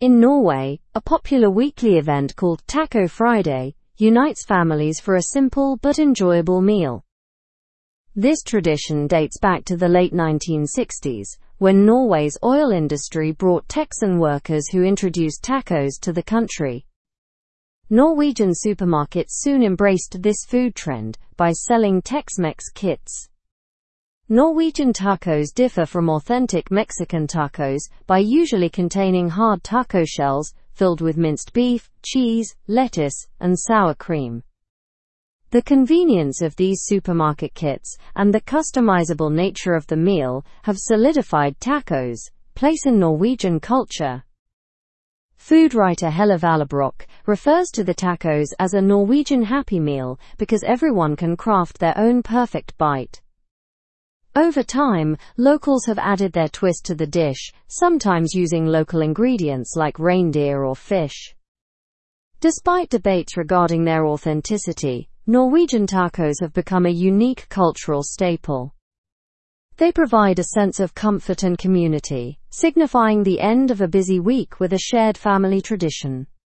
In Norway, a popular weekly event called Taco Friday unites families for a simple but enjoyable meal. This tradition dates back to the late 1960s, when Norway's oil industry brought Texan workers who introduced tacos to the country. Norwegian supermarkets soon embraced this food trend by selling Tex-Mex kits. Norwegian tacos differ from authentic Mexican tacos by usually containing hard taco shells filled with minced beef, cheese, lettuce, and sour cream. The convenience of these supermarket kits and the customizable nature of the meal have solidified tacos' place in Norwegian culture. Food writer Helle Vallebrok refers to the tacos as a Norwegian happy meal because everyone can craft their own perfect bite. Over time, locals have added their twist to the dish, sometimes using local ingredients like reindeer or fish. Despite debates regarding their authenticity, Norwegian tacos have become a unique cultural staple. They provide a sense of comfort and community, signifying the end of a busy week with a shared family tradition.